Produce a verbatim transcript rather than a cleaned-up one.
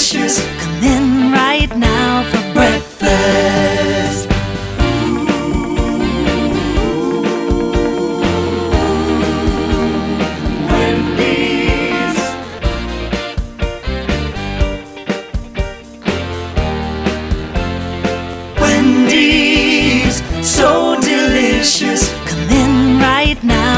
delicious. Come in right now for breakfast. Wendy's, so delicious. Come in right now.